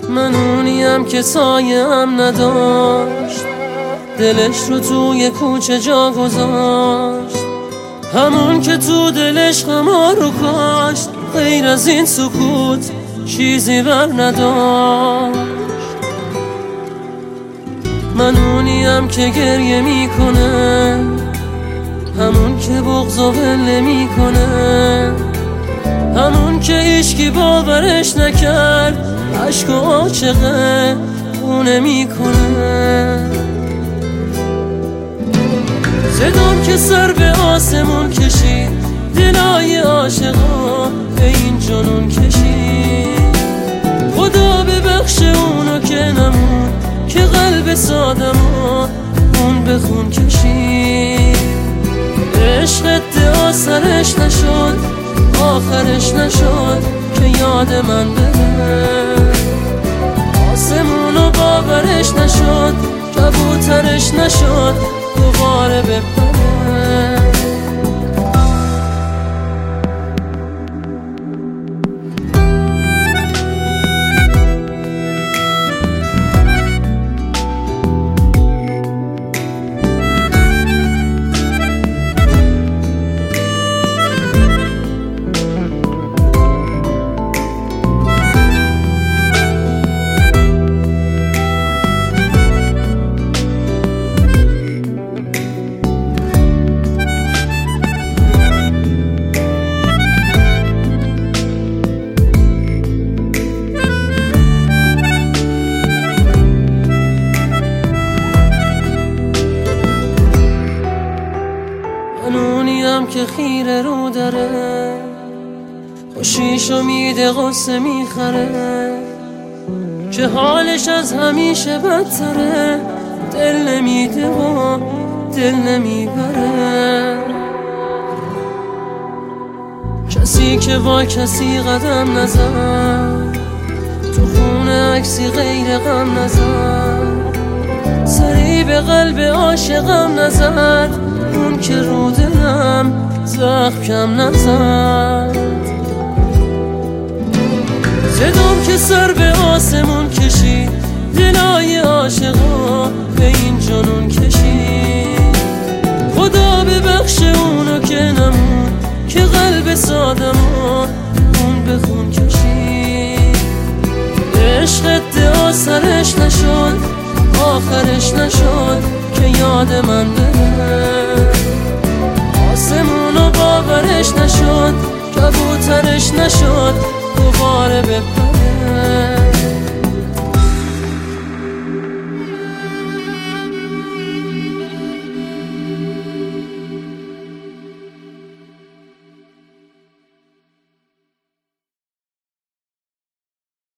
من اونیم که سایه هم نداشت، دلش رو توی کوچه جا گذاشت، همون که تو دلش غما رو کاشت، غیر از این سکوت چیزی بر نداشت. من اونیم که گریه میکنه، همون که بغض و ول میکنه، همون که هیچکی باورش نکرد، عشق و عاشقه خونه میکنه. صدام که سر به آسمون کشید، دلای عاشقا به این جنون کشید. خدا ببخش اونو که نمون، که قلب سادمو اون به خون کشید. عشق ادعا سرش نشد، آخرش نشد که یاد من بره. آسمونو باورش نشد، کبوترش نشد دوباره بپره. اونیم که خیره رو داره، خوشیشو میده غصه میخره، که حالش از همیشه بدتره، دل نمیده و دل نمیبره. کسی که با کسی قدم نزد، تو خونه عکسی غیر غم نزد، سری به قلب عاشقم نزد، اون که رو دلم زخم کم نزد. صدام که سر به آسمون کشید، دلای عاشقا به این جنون کشید. خدا ببخش اونو که نمون، که قلب سادمو اون به خون کشید. عشق ادعا سرش نشد، آخرش نشد که یاد من بره.